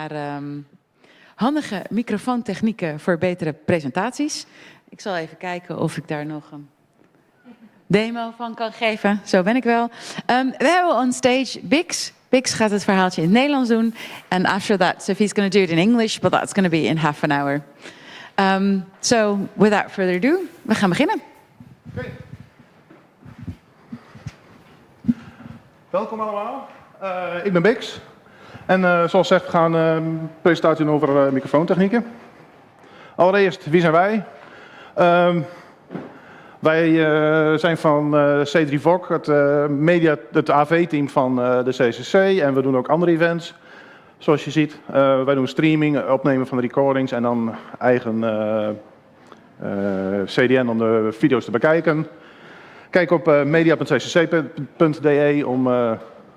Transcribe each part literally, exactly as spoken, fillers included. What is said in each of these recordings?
naar um, handige microfoontechnieken voor betere presentaties. Ik zal even kijken of ik daar nog een demo van kan geven. Zo ben ik wel. Um, we hebben on stage Bix. Bix gaat het verhaaltje in het Nederlands doen. And after that, Sophie's going to do it in English, but that's going to be in half an hour. Um, so, without further ado, we gaan beginnen. Okay. Welkom allemaal. Uh, ik ben Bix. En uh, zoals gezegd, we gaan uh, een presentatie doen over uh, microfoontechnieken. Allereerst, wie zijn wij? Uh, wij uh, zijn van uh, C drie V O C, het, uh, media, het A V-team van uh, de C C C. En we doen ook andere events. Zoals je ziet, uh, wij doen streaming, opnemen van de recordings en dan eigen uh, uh, C D N om de video's te bekijken. Kijk op uh, media punt c c c punt d e om uh,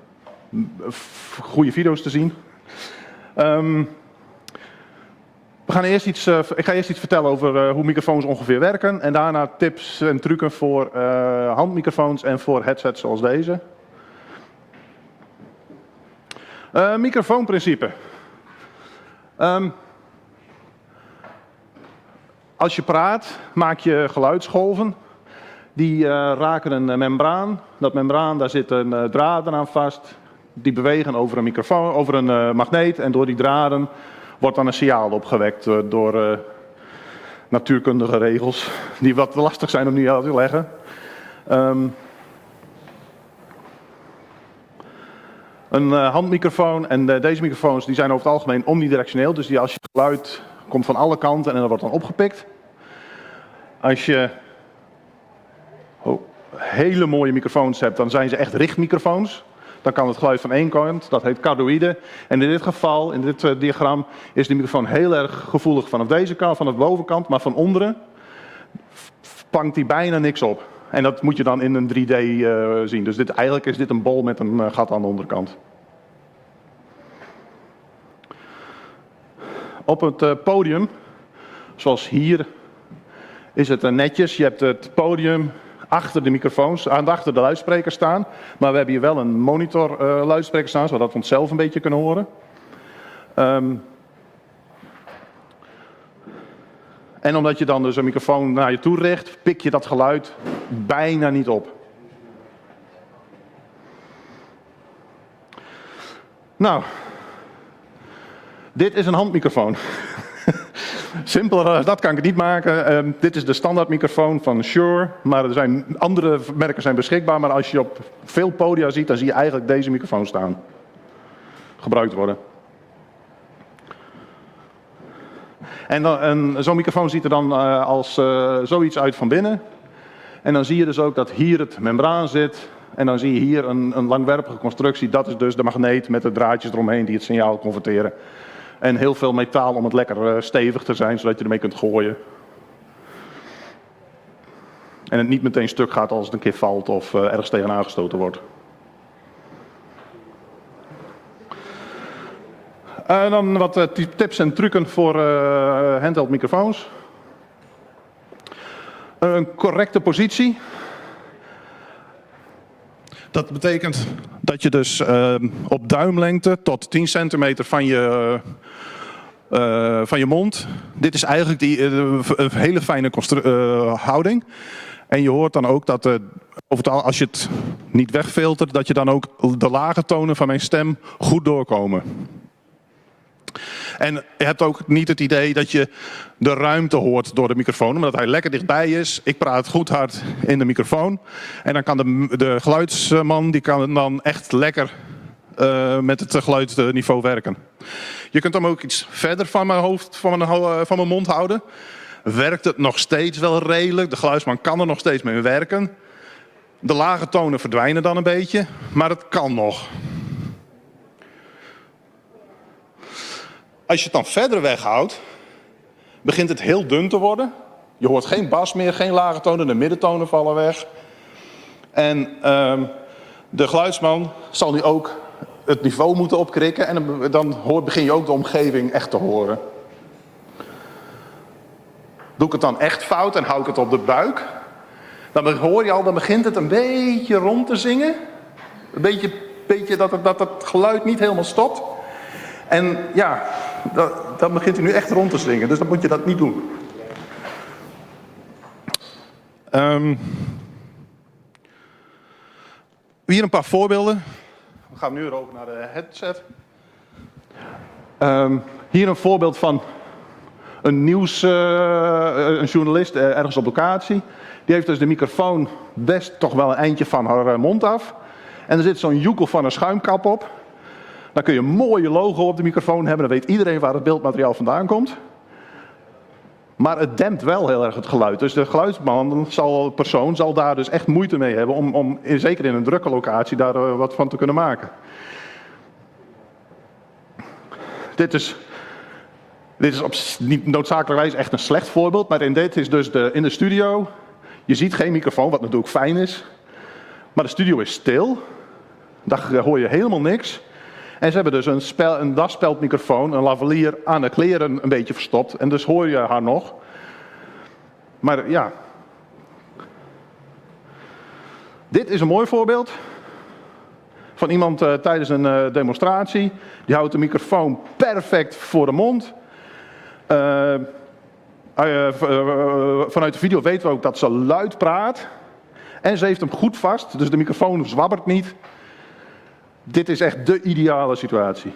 goede video's te zien. Um, we gaan eerst iets, uh, ik ga eerst iets vertellen over uh, hoe microfoons ongeveer werken. En daarna tips en trucken voor uh, handmicrofoons en voor headsets zoals deze. Uh, microfoonprincipe. Um, als je praat, maak je geluidsgolven. Die uh, raken een membraan. Dat membraan, daar zitten uh, draden aan vast. Die bewegen over een microfoon, over een uh, magneet. En door die draden wordt dan een signaal opgewekt uh, door uh, natuurkundige regels. Die wat lastig zijn om nu uit te leggen. Um, een uh, handmicrofoon en uh, deze microfoons die zijn over het algemeen omnidirectioneel. Dus die als je geluid komt van alle kanten en dat wordt dan opgepikt. Als je oh, hele mooie microfoons hebt, dan zijn ze echt richtmicrofoons. Dan kan het geluid van één kant, dat heet cardioïde. En in dit geval, in dit uh, diagram, is de microfoon heel erg gevoelig vanaf deze kant, van de bovenkant. Maar van onderen vangt die bijna niks op. En dat moet je dan in een drie D uh, zien. Dus dit, eigenlijk is dit een bol met een uh, gat aan de onderkant. Op het uh, podium, zoals hier, is het uh, netjes. Je hebt het podium achter de microfoons, achter de luidsprekers staan. Maar we hebben hier wel een monitor uh, luidspreker staan, zodat we onszelf een beetje kunnen horen. Um, en omdat je dan dus een microfoon naar je toe richt, pik je dat geluid bijna niet op. Nou, dit is een handmicrofoon. Simpeler als dat kan ik het niet maken. Uh, dit is de standaard microfoon van Shure, maar er zijn andere merken zijn beschikbaar. Maar als je op veel podia ziet, dan zie je eigenlijk deze microfoon staan. Gebruikt worden. En, en zo'n microfoon ziet er dan uh, als uh, zoiets uit van binnen. En dan zie je dus ook dat hier het membraan zit. En dan zie je hier een, een langwerpige constructie. Dat is dus de magneet met de draadjes eromheen die het signaal converteren. En heel veel metaal om het lekker uh, stevig te zijn, zodat je ermee kunt gooien. En het niet meteen stuk gaat als het een keer valt of uh, ergens tegenaan gestoten wordt. En uh, dan wat uh, tips en trucken voor uh, handheld microfoons. Uh, een correcte positie. Dat betekent dat je dus uh, op duimlengte tot tien centimeter van je, uh, van je mond. Dit is eigenlijk die, uh, een hele fijne uh, houding. En je hoort dan ook dat uh, over het, als je het niet wegfiltert, dat je dan ook de lage tonen van mijn stem goed doorkomen. En je hebt ook niet het idee dat je de ruimte hoort door de microfoon, omdat hij lekker dichtbij is. Ik praat goed hard in de microfoon. En dan kan de, de geluidsman die kan dan echt lekker uh, met het geluidsniveau werken. Je kunt hem ook iets verder van mijn, hoofd, van mijn, uh, van mijn mond houden. Werkt het nog steeds wel redelijk. De geluidsman kan er nog steeds mee werken. De lage tonen verdwijnen dan een beetje, maar het kan nog. Als je het dan verder weghoudt, begint het heel dun te worden. Je hoort geen bas meer, geen lage tonen, de middentonen vallen weg. En uh, de geluidsman zal nu ook het niveau moeten opkrikken en dan hoor, begin je ook de omgeving echt te horen. Doe ik het dan echt fout en hou ik het op de buik, dan hoor je al, dan begint het een beetje rond te zingen. Een beetje, beetje dat, het, dat het geluid niet helemaal stopt. En ja, dat, dat begint hij nu echt rond te slingen, dus dan moet je dat niet doen. Um, hier een paar voorbeelden. We gaan nu over naar de headset. Um, hier een voorbeeld van een nieuws, uh, een journalist uh, ergens op locatie. Die heeft dus de microfoon best toch wel een eindje van haar uh, mond af. En er zit zo'n joekel van een schuimkap op. Dan kun je een mooie logo op de microfoon hebben. Dan weet iedereen waar het beeldmateriaal vandaan komt. Maar het dempt wel heel erg het geluid. Dus de geluidsman, zal, persoon, zal daar dus echt moeite mee hebben om, om zeker in een drukke locatie, daar uh, wat van te kunnen maken. Dit is, dit is op, niet noodzakelijkerwijs echt een slecht voorbeeld, maar in dit is dus de, in de studio. Je ziet geen microfoon, wat natuurlijk fijn is. Maar de studio is stil. Daar hoor je helemaal niks. En ze hebben dus een, spel, een daspeldmicrofoon, een lavalier aan de kleren een beetje verstopt. En dus hoor je haar nog. Maar ja. Dit is een mooi voorbeeld. Van iemand uh, tijdens een uh, demonstratie. Die houdt de microfoon perfect voor de mond. Uh, uh, uh, uh, vanuit de video weten we ook dat ze luid praat. En ze heeft hem goed vast, dus de microfoon zwabbert niet. Dit is echt de ideale situatie.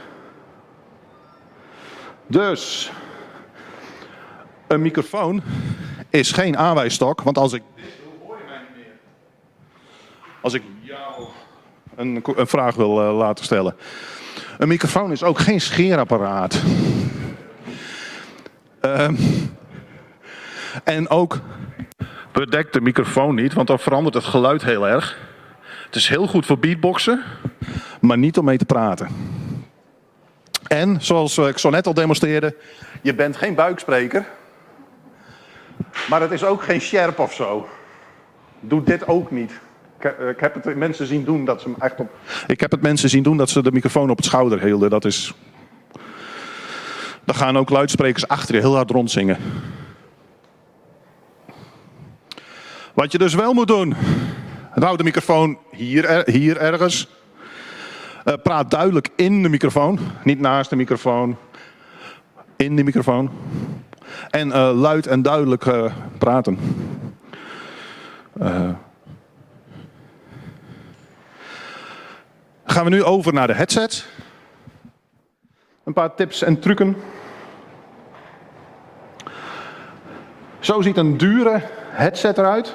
Dus, een microfoon is geen aanwijsstok, want als ik dit doe, hoor je mij niet meer. Als ik jou een, een vraag wil uh, laten stellen. Een microfoon is ook geen scheerapparaat. Uh, en ook bedekt de microfoon niet, want dan verandert het geluid heel erg. Het is heel goed voor beatboxen, maar niet om mee te praten. En, zoals ik zo net al demonstreerde, je bent geen buikspreker. Maar het is ook geen sjerp of zo. Doe dit ook niet. Ik, ik heb het mensen zien doen dat ze hem echt op... Ik heb het mensen zien doen dat ze de microfoon op het schouder hielden. Dat is... Dan gaan ook luidsprekers achter je heel hard rondzingen. Wat je dus wel moet doen... Hou de microfoon hier, hier ergens. Uh, praat duidelijk in de microfoon. Niet naast de microfoon. In de microfoon. En uh, luid en duidelijk uh, praten. Uh. Gaan we nu over naar de headset. Een paar tips en trucken. Zo ziet een dure headset eruit.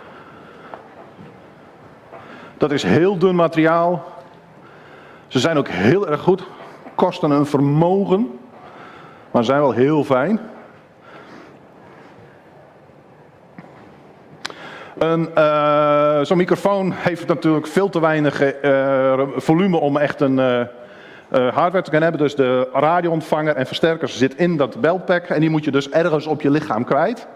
Dat is heel dun materiaal. Ze zijn ook heel erg goed. Kosten een vermogen. Maar zijn wel heel fijn. Een, uh, zo'n microfoon heeft natuurlijk veel te weinig uh, volume om echt een uh, uh, hardware te kunnen hebben. Dus de radioontvanger en versterkers zit in dat beltpack. En die moet je dus ergens op je lichaam kwijt.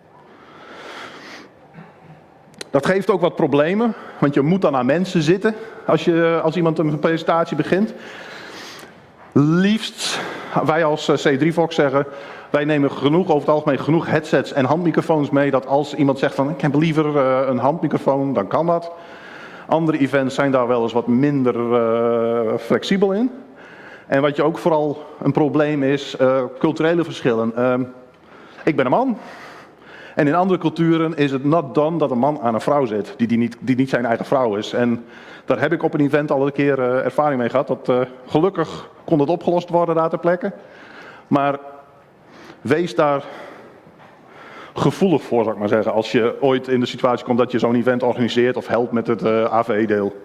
Dat geeft ook wat problemen, want je moet dan aan mensen zitten als, je, als iemand een presentatie begint. Liefst, wij als C drie Vox zeggen, wij nemen genoeg, over het algemeen genoeg headsets en handmicrofoons mee, dat als iemand zegt van ik heb liever uh, een handmicrofoon, dan kan dat. Andere events zijn daar wel eens wat minder uh, flexibel in. En wat je ook vooral een probleem is, uh, culturele verschillen. Uh, ik ben een man. En in andere culturen is het not done dat een man aan een vrouw zit, die, die, niet, die niet zijn eigen vrouw is. En daar heb ik op een event al een keer uh, ervaring mee gehad. Dat, uh, gelukkig kon het opgelost worden daar ter plekke. Maar wees daar gevoelig voor, zou ik maar zeggen, als je ooit in de situatie komt dat je zo'n event organiseert of helpt met het uh, A V E-deel.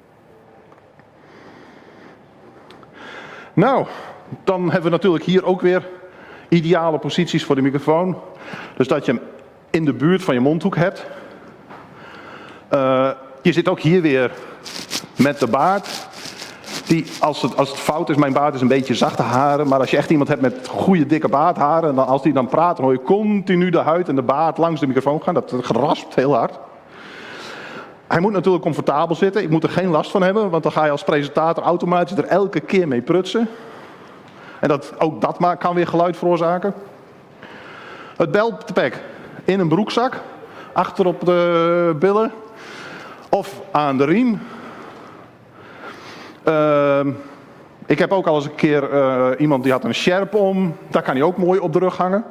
Nou, dan hebben we natuurlijk hier ook weer ideale posities voor de microfoon. Dus dat je hem in de buurt van je mondhoek hebt. Uh, je zit ook hier weer met de baard. Die, als, het, als het fout is, mijn baard is een beetje zachte haren. Maar als je echt iemand hebt met goede dikke baardharen. Dan, als die dan praat, dan hoor je continu de huid en de baard langs de microfoon gaan. Dat geraspt heel hard. Hij moet natuurlijk comfortabel zitten. Ik moet er geen last van hebben. Want dan ga je als presentator automatisch er elke keer mee prutsen. En dat, ook dat kan weer geluid veroorzaken. Het beltpack in een broekzak. Achter op de billen. Of aan de riem. Uh, Ik heb ook al eens een keer uh, iemand die had een Sherp om. Daar kan hij ook mooi op de rug hangen.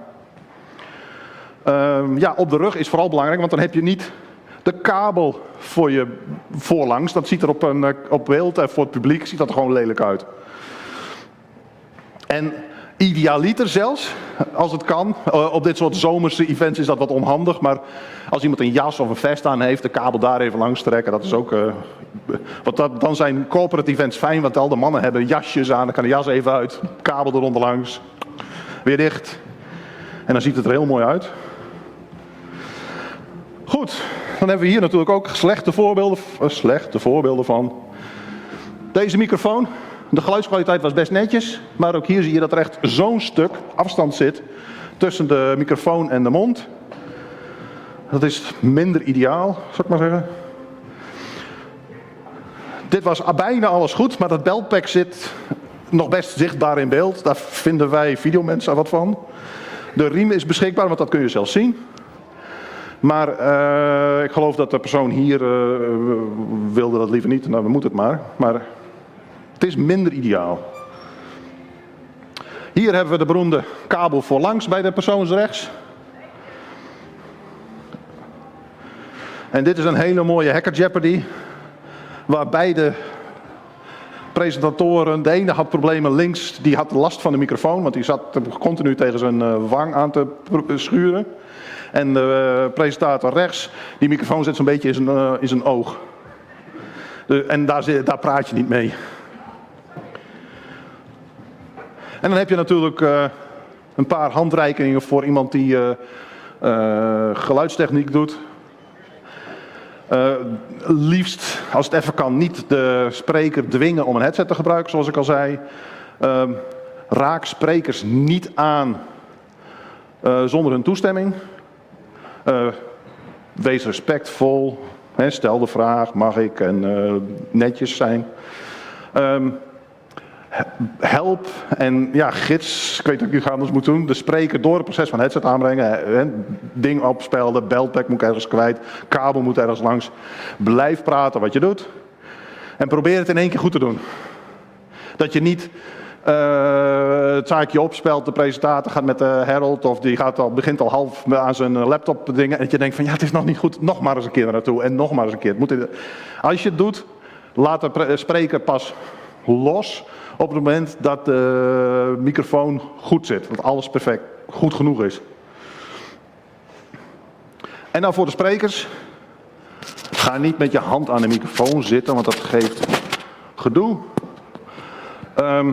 Uh, ja, op de rug is vooral belangrijk, want dan heb je niet de kabel voor je voorlangs. Dat ziet er op, een, op beeld en voor het publiek ziet dat er gewoon lelijk uit. En idealiter zelfs, als het kan. Uh, op dit soort zomerse events is dat wat onhandig. Maar als iemand een jas of een vest aan heeft, de kabel daar even langs trekken. Dat is ook... Uh, want dat, dan zijn corporate events fijn, want al de mannen hebben jasjes aan. Dan kan de jas even uit, kabel eronder langs. Weer dicht. En dan ziet het er heel mooi uit. Goed, dan hebben we hier natuurlijk ook slechte voorbeelden, uh, slechte voorbeelden van. Deze microfoon. De geluidskwaliteit was best netjes, maar ook hier zie je dat er echt zo'n stuk afstand zit tussen de microfoon en de mond. Dat is minder ideaal, zou ik maar zeggen. Dit was bijna alles goed, maar dat beltpack zit nog best zichtbaar in beeld. Daar vinden wij videomensen wat van. De riem is beschikbaar, want dat kun je zelf zien. Maar uh, ik geloof dat de persoon hier uh, wilde dat liever niet. Nou, dan moet het maar. Maar het is minder ideaal. Hier hebben we de beroemde kabel voorlangs bij de persoon rechts. En dit is een hele mooie Hacker Jeopardy. Waar beide presentatoren, de ene had problemen links, die had last van de microfoon. Want die zat continu tegen zijn uh, wang aan te schuren. En de uh, presentator rechts, die microfoon zit zo'n beetje in zijn, uh, in zijn oog. De, en daar, zit, daar praat je niet mee. En dan heb je natuurlijk uh, een paar handreikingen voor iemand die uh, uh, geluidstechniek doet. Uh, liefst, als het even kan, niet de spreker dwingen om een headset te gebruiken, zoals ik al zei. Uh, raak sprekers niet aan uh, zonder hun toestemming. Uh, wees respectvol. Hè, stel de vraag, mag ik? En uh, netjes zijn. Um, help en ja, gids, ik weet niet hoe je anders moet doen. De spreker door het proces van headset aanbrengen. Hè, ding opspelden, beltpack moet ergens kwijt. Kabel moet ergens langs. Blijf praten wat je doet. En probeer het in één keer goed te doen. Dat je niet uh, het zaakje opspelt, de presentator gaat met de Herald of die gaat al, begint al half aan zijn laptop dingen. En dat je denkt van ja, het is nog niet goed. Nog maar eens een keer naartoe en nog maar eens een keer. Het moet, als je het doet, laat de spreker pas los op het moment dat de microfoon goed zit. Dat alles perfect goed genoeg is. En dan voor de sprekers. Ga niet met je hand aan de microfoon zitten, want dat geeft gedoe. Um,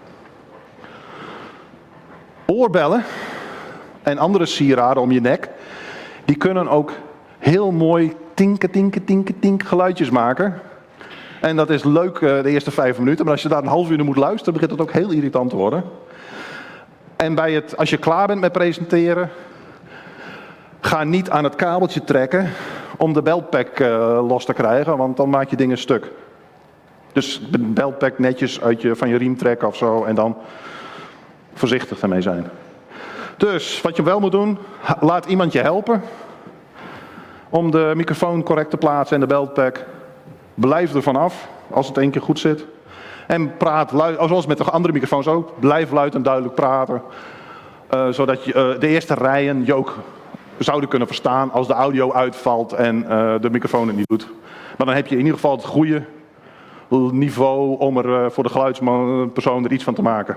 oorbellen en andere sieraden om je nek, die kunnen ook heel mooi tinke, tinke, tinke, tinke geluidjes maken. En dat is leuk uh, de eerste vijf minuten, maar als je daar een half uur naar moet luisteren, begint het ook heel irritant te worden. En bij het, als je klaar bent met presenteren, ga niet aan het kabeltje trekken om de beltpack uh, los te krijgen, want dan maak je dingen stuk. Dus de beltpack netjes uit je, van je riem trekken of zo en dan voorzichtig ermee zijn. Dus wat je wel moet doen, laat iemand je helpen om de microfoon correct te plaatsen en de beltpack. Blijf er vanaf als het één keer goed zit. En praat luid, zoals met de andere microfoons ook, blijf luid en duidelijk praten. Uh, zodat je, uh, de eerste rijen je ook zouden kunnen verstaan als de audio uitvalt en uh, de microfoon het niet doet. Maar dan heb je in ieder geval het goede niveau om er uh, voor de geluidspersoon er iets van te maken.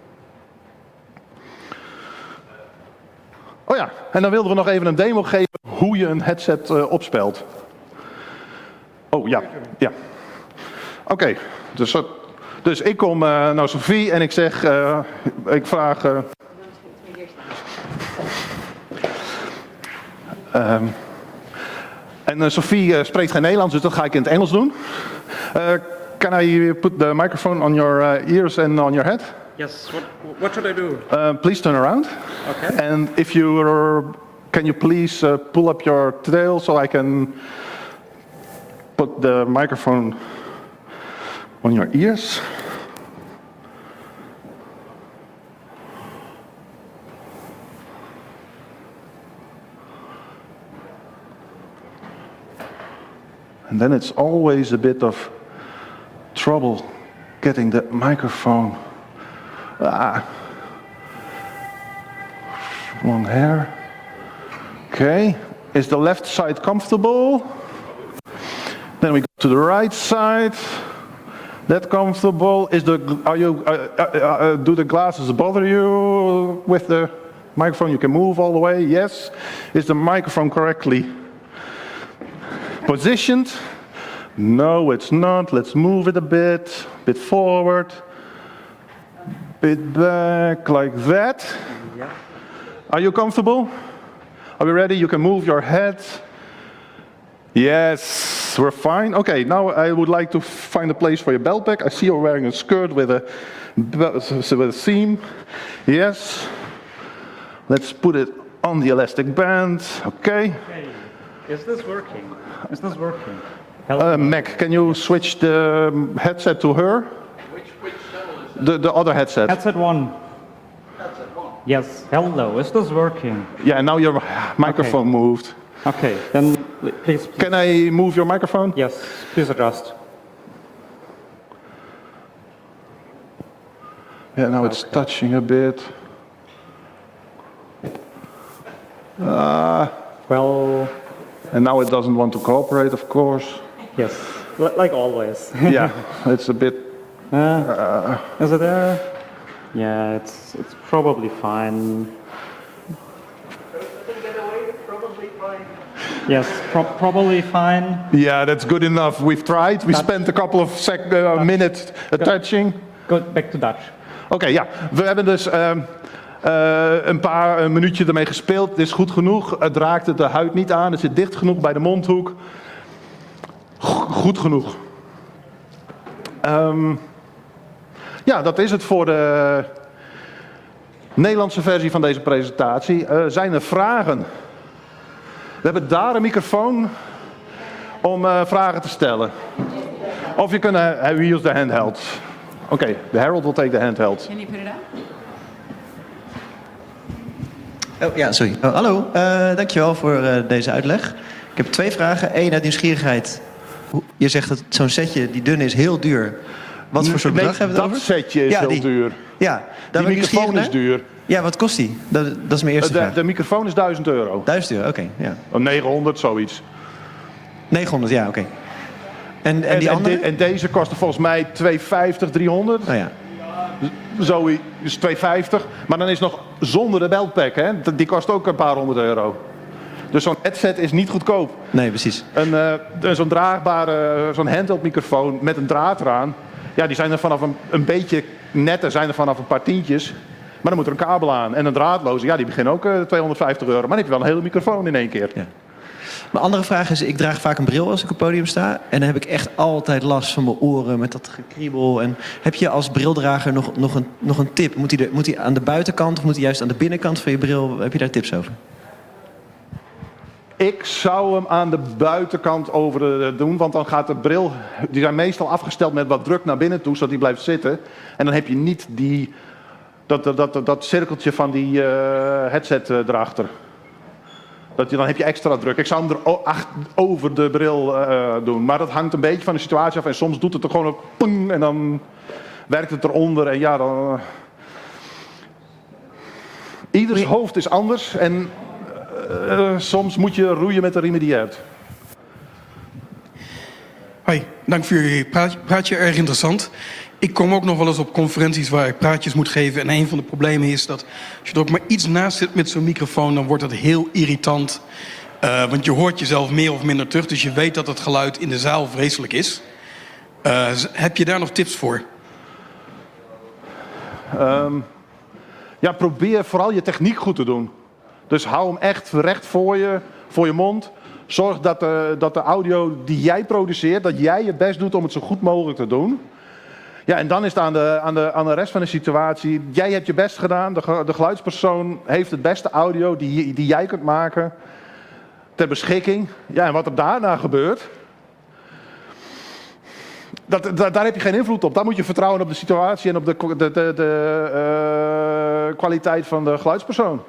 Oh ja, en dan wilden we nog even een demo geven hoe je een headset uh, opspelt. Oh ja, ja. Oké, okay, dus, dus ik kom uh, naar Sophie en ik zeg, uh, ik vraag... Uh, um, en uh, Sophie uh, spreekt geen Nederlands, dus dat ga ik in het Engels doen. Uh, can I put the microphone on your uh, ears and on your head? Yes, what, what should I do? Uh, please turn around. Okay. And if you are, can you please uh, pull up your tail so I can put the microphone on your ears. And then it's always a bit of trouble getting the microphone. Ah. Long hair. Okay. Is the left side comfortable? Then we go to the right side. That comfortable? Is the are you uh, uh, uh, do the glasses bother you with the microphone? You can move all the way. Yes. Is the microphone correctly positioned? No, it's not. Let's move it a bit, bit forward, bit back, like that. Yeah. Are you comfortable? Are we ready? You can move your head. Yes, we're fine. Okay, now I would like to find a place for your belt bag. I see you're wearing a skirt with a, with a seam. Yes. Let's put it on the elastic band. Okay. Okay. Is this working? Is this working? Uh, Mac, can you switch the headset to her? Which, which channel is that? The, the other headset. Headset one. Headset one. Yes. Hello. Is this working? Yeah, now your microphone Okay. moved. Okay. Then please. please. Can I move your microphone? Yes. Please adjust. Yeah, now it's Okay. touching a bit. Uh, Well. and now it doesn't want to cooperate, of course. Yes. L- like always. Yeah, it's a bit. Uh, is it there? Yeah. It's it's probably fine. Yes. Pro- probably fine. Yeah, that's good enough. We've tried. We spent a couple of sec- uh, minutes uh, touching. Go back to Dutch. Oké, ja. We hebben dus ehm, eh, een paar een minuutje ermee gespeeld. Het is goed genoeg. Het raakt de huid niet aan. Het zit dicht genoeg bij de mondhoek. Go- goed genoeg. Ehm, ja, dat is het voor de Nederlandse versie van deze presentatie. Eh, zijn er vragen? We hebben daar een microfoon om eh, vragen te stellen. Of je kunt uh, we use the handheld. Oké, okay, the Harold will take the handheld. Can you put it on? Oh, ja, sorry. Oh, hallo, uh, dankjewel voor uh, deze uitleg. Ik heb twee vragen. Eén, uit nieuwsgierigheid. Hoe- Je zegt dat zo'n setje die dun is heel duur. Wat voor soort Nee, bedrag hebben we het dat over? setje is Ja, heel die. duur. Ja, daar Die ben ik nieuwsgierig microfoon is naar. duur. Ja, wat kost die? Dat, dat is mijn eerste De, vraag. de microfoon is duizend euro. Duizend euro, oké. ja. Of negenhonderd, zoiets. negenhonderd, ja, oké. En, en die en, andere? de- en deze kostte volgens mij tweehonderdvijftig, driehonderd. Oh ja. Zoiets, dus tweehonderdvijftig. Maar dan is nog zonder de beltpack, hè. Die kost ook een paar honderd euro. Dus zo'n headset is niet goedkoop. Nee, precies. Een, eh, zo'n draagbare, zo'n handheld microfoon met een draad eraan. Ja, die zijn er vanaf een, een beetje netter, zijn er vanaf een paar tientjes. Maar dan moet er een kabel aan. En een draadloze, ja, die beginnen ook uh, tweehonderdvijftig euro. Maar dan heb je wel een hele microfoon in één keer. Ja. Mijn andere vraag is, ik draag vaak een bril als ik op het podium sta. En dan heb ik echt altijd last van mijn oren met dat gekriebel. En heb je als brildrager nog, nog, een, nog een tip? Moet hij, er, moet hij aan de buitenkant of moet hij juist aan de binnenkant van je bril? Heb je daar tips over? Ik zou hem aan de buitenkant over eh, doen, want dan gaat de bril... Die zijn meestal afgesteld met wat druk naar binnen toe, zodat die blijft zitten. En dan heb je niet die, dat, dat, dat, dat cirkeltje van die uh, headset uh, erachter. Dat je, dan heb je extra druk. Ik zou hem er o- ach- over de bril uh, doen. Maar dat hangt een beetje van de situatie af. En soms doet het er gewoon een ping en dan werkt het eronder. En ja, dan... Uh... Ieders hoofd is anders en... Uh, soms moet je roeien met de riemen die je hebt. Hoi, dank voor jullie praatje, praatje. Erg interessant. Ik kom ook nog wel eens op conferenties waar ik praatjes moet geven. En een van de problemen is dat als je er ook maar iets naast zit met zo'n microfoon, dan wordt dat heel irritant. Uh, want je hoort jezelf meer of minder terug. Dus je weet dat het geluid in de zaal vreselijk is. Uh, heb je daar nog tips voor? Um, ja, probeer vooral je techniek goed te doen. Dus hou hem echt recht voor je, voor je mond. Zorg dat de, dat de audio die jij produceert, dat jij je best doet om het zo goed mogelijk te doen. Ja, en dan is het aan de, aan de, aan de rest van de situatie. Jij hebt je best gedaan. De, de geluidspersoon heeft het beste audio die, die jij kunt maken ter beschikking. Ja, en wat er daarna gebeurt, dat, dat, daar heb je geen invloed op. Daar moet je vertrouwen op de situatie en op de, de, de, de uh, kwaliteit van de geluidspersoon.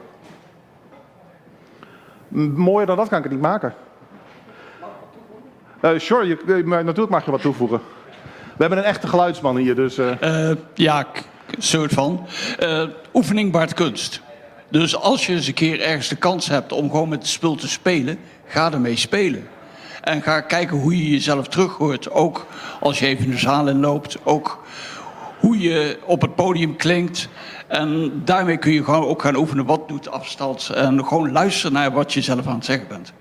Mooier dan dat kan ik het niet maken. Uh, sure, je, maar natuurlijk mag je wat toevoegen. We hebben een echte geluidsman hier, dus... Uh... Uh, ja, k- soort van. Uh, oefening baart kunst. Dus als je eens een keer ergens de kans hebt om gewoon met het spul te spelen, ga ermee spelen. En ga kijken hoe je jezelf terug hoort. Ook als je even de zaal in loopt. Ook hoe je op het podium klinkt. En daarmee kun je gewoon ook gaan oefenen wat doet afstand. En gewoon luisteren naar wat je zelf aan het zeggen bent.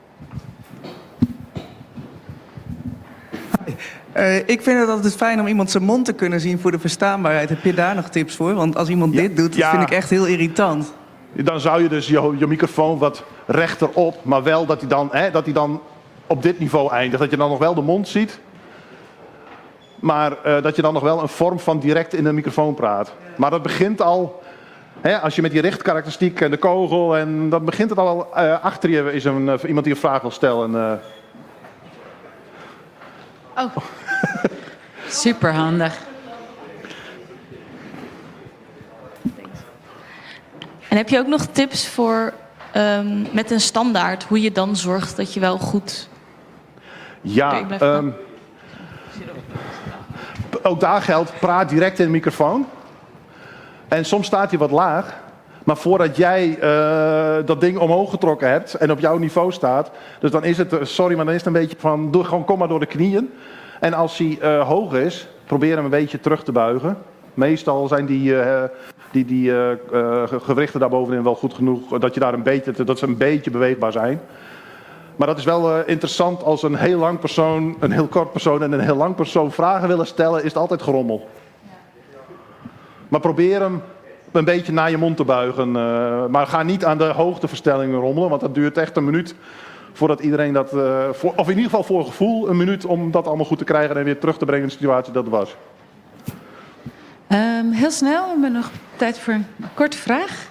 Uh, ik vind het altijd fijn om iemand zijn mond te kunnen zien voor de verstaanbaarheid. Heb je daar nog tips voor? Want als iemand Ja, dit doet, dat ja. vind ik echt heel irritant. Dan zou je dus je, je microfoon wat rechterop, maar wel dat hij dan, hè, dat hij dan op dit niveau eindigt. Dat je dan nog wel de mond ziet, maar uh, dat je dan nog wel een vorm van direct in de microfoon praat. Maar dat begint al, hè, als je met die richtkarakteristiek en de kogel, en dan begint het al, uh, achter je is een, uh, iemand die een vraag wil stellen. Uh... Oh, superhandig. En heb je ook nog tips voor um, met een standaard, hoe je dan zorgt dat je wel goed Ja, erin blijft gaan? um, ook daar geldt, praat direct in de microfoon. En soms staat hij wat laag. Maar voordat jij uh, dat ding omhoog getrokken hebt en op jouw niveau staat. Dus dan is het, sorry, maar dan is het een beetje van, doe, gewoon kom maar door de knieën. En als hij uh, hoog is, probeer hem een beetje terug te buigen. Meestal zijn die, uh, die, die uh, uh, gewrichten daarbovenin wel goed genoeg dat, je daar een beetje, dat ze een beetje beweegbaar zijn. Maar dat is wel uh, interessant als een heel lang persoon, een heel kort persoon en een heel lang persoon vragen willen stellen, is het altijd gerommel. Maar probeer hem een beetje naar je mond te buigen. Uh, maar ga niet aan de hoogteverstellingen rommelen, want dat duurt echt een minuut voordat iedereen dat, uh, voor, of in ieder geval voor gevoel, een minuut om dat allemaal goed te krijgen en weer terug te brengen in de situatie dat het was. Um, heel snel, we hebben nog tijd voor een korte vraag.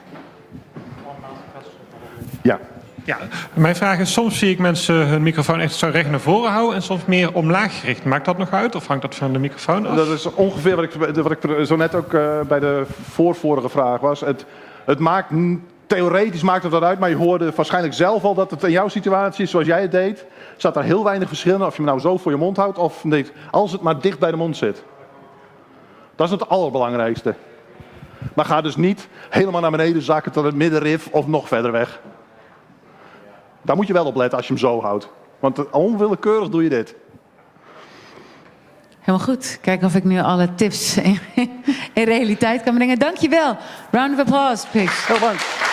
Ja. Ja, mijn vraag is, soms zie ik mensen hun microfoon echt zo recht naar voren houden en soms meer omlaag gericht. Maakt dat nog uit of hangt dat van de microfoon af? Dat is ongeveer wat ik, wat ik zo net ook uh, bij de voorvorige vraag was. Het, het maakt, theoretisch maakt het dat uit, maar je hoorde waarschijnlijk zelf al dat het in jouw situatie, zoals jij het deed, staat er heel weinig verschil in of je hem nou zo voor je mond houdt of niet. Als het maar dicht bij de mond zit. Dat is het allerbelangrijkste. Maar ga dus niet helemaal naar beneden zakken tot het middenrif of nog verder weg. Daar moet je wel op letten als je hem zo houdt. Want onwillekeurig doe je dit. Helemaal goed. Kijken of ik nu alle tips in, in realiteit kan brengen. Dankjewel. Round of applause, please. Heel bedankt.